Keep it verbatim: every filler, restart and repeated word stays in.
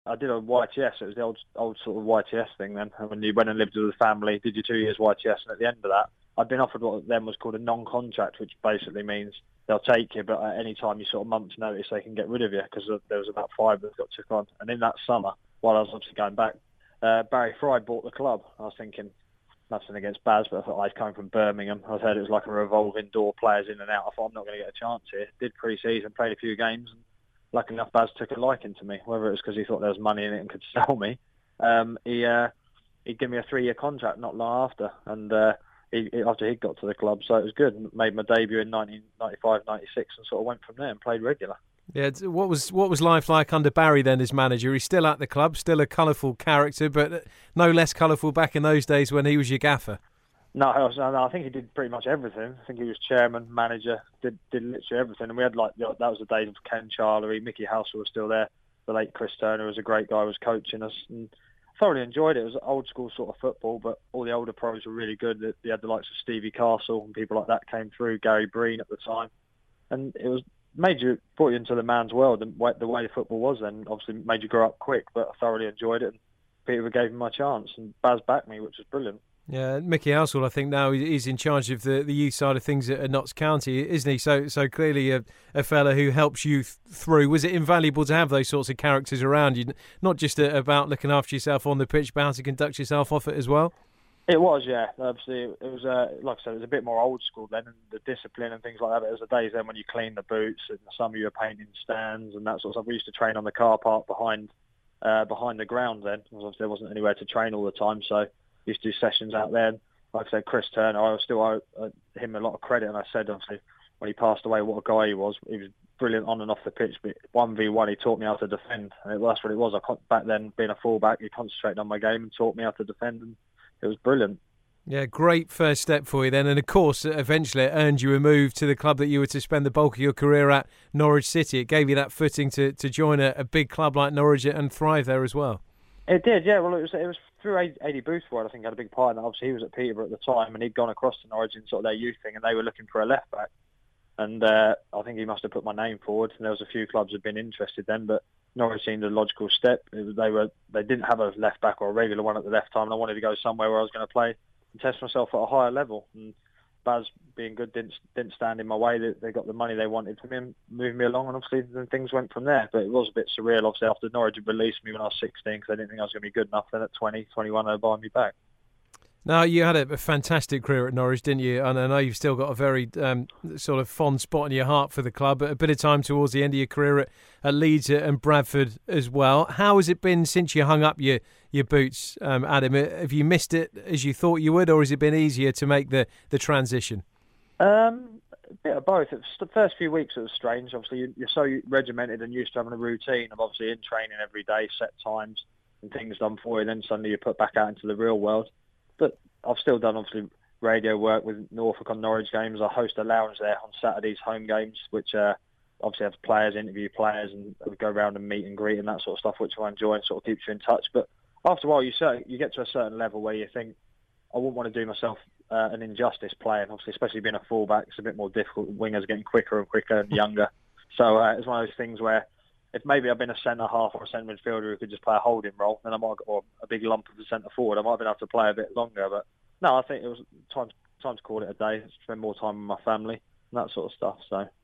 I did a Y T S. It was the old old sort of Y T S thing then. And when you went and lived with the family, did your two years Y T S, and at the end of that, I'd been offered what then was called a non-contract, which basically means they'll take you, but at any time you sort of month's notice, they can get rid of you, because there was about five that got took on. And in that summer, while I was obviously going back, uh, Barry Fry bought the club. I was thinking, nothing against Baz, but I thought I was coming from Birmingham. I heard it was like a revolving door, players in and out. I thought, I'm not going to get a chance here. Did pre-season, played a few games, and lucky enough, Baz took a liking to me. Whether it was because he thought there was money in it and could sell me, um, he uh, he'd give me a three-year contract not long after, and uh, he, after he got to the club, so it was good. Made my debut in nineteen ninety-five ninety-six, and sort of went from there and played regular. Yeah, what was what was life like under Barry then as manager? He's still at the club, still a colourful character, but no less colourful back in those days when he was your gaffer. No, I, was, no, I think he did pretty much everything. I think he was chairman, manager, did did literally everything. And we had like, that was the days of Ken Charlery, Mickey Housel was still there. The late Chris Turner was a great guy, was coaching us. And I thoroughly enjoyed it. It was old school sort of football, but all the older pros were really good. They had the likes of Stevie Castle and people like that came through, Gary Breen at the time. And it was made you, brought you into the man's world, and the way the football was then obviously made you grow up quick, but I thoroughly enjoyed it. And Peter gave me my chance, and Baz backed me, which was brilliant. Yeah, Mickey Housel, I think now he's in charge of the, the youth side of things at Notts County, isn't he? So so clearly a, a fella who helps you th- through. Was it invaluable to have those sorts of characters around you, not just a, about looking after yourself on the pitch, but how to conduct yourself off it as well? It was, yeah. Obviously, it was, uh, like I said, it was a bit more old school then, and the discipline and things like that. But it was the days then when you cleaned the boots, and some of you were painting stands and that sort of stuff. We used to train on the car park behind uh, behind the ground then, because obviously there wasn't anywhere to train all the time, so we used to do sessions out there. And like I said, Chris Turner, I still owe uh, him a lot of credit, and I said, obviously, when he passed away, what a guy he was. He was brilliant on and off the pitch, but one v one, he taught me how to defend, and it, well, that's what it was. I back then, being a fullback, he concentrated on my game and taught me how to defend, and it was brilliant. Yeah, great first step for you then. And of course, eventually it earned you a move to the club that you were to spend the bulk of your career at, Norwich City. It gave you that footing to, to join a, a big club like Norwich and thrive there as well. It did, yeah. Well, it was it was through Adi Boothroyd, I think, had a big part in that. Obviously, he was at Peterborough at the time, and he'd gone across to Norwich in sort of their youth thing, and they were looking for a left-back. And uh, I think he must have put my name forward, and there was a few clubs that had been interested then, but Norwich seemed a logical step. It was, they were they didn't have a left-back or a regular one at the left time, and I wanted to go somewhere where I was going to play and test myself at a higher level. And Baz, being good, didn't didn't stand in my way. They, they got the money they wanted from him, moved me along, and obviously then things went from there. But it was a bit surreal, obviously, after Norwich had released me when I was sixteen, because they didn't think I was going to be good enough. Then at twenty, twenty-one, they buying me back. Now, you had a fantastic career at Norwich, didn't you? And I know you've still got a very um, sort of fond spot in your heart for the club. A bit of time towards the end of your career at, at Leeds and Bradford as well. How has it been since you hung up your, your boots, um, Adam? Have you missed it as you thought you would, or has it been easier to make the, the transition? Um, a bit of both. It was, the first few weeks it was strange. Obviously, you're so regimented and used to having a routine of obviously in training every day, set times and things done for you. Then suddenly you're put back out into the real world. But I've still done, obviously, radio work with Norfolk on Norwich games. I host a lounge there on Saturdays, home games, which uh, obviously have players, interview players, and we go around and meet and greet and that sort of stuff, which I enjoy and sort of keeps you in touch. But after a while, you certain, you get to a certain level where you think, I wouldn't want to do myself uh, an injustice playing. Obviously, especially being a fullback, it's a bit more difficult. Wingers are getting quicker and quicker and younger. So uh, it's one of those things where if maybe I'd been a centre half or a centre midfielder who could just play a holding role, then I might, or a big lump of a centre forward, I might have been able to play a bit longer. But no, I think it was time time to call it a day. Spend more time with my family and that sort of stuff. So.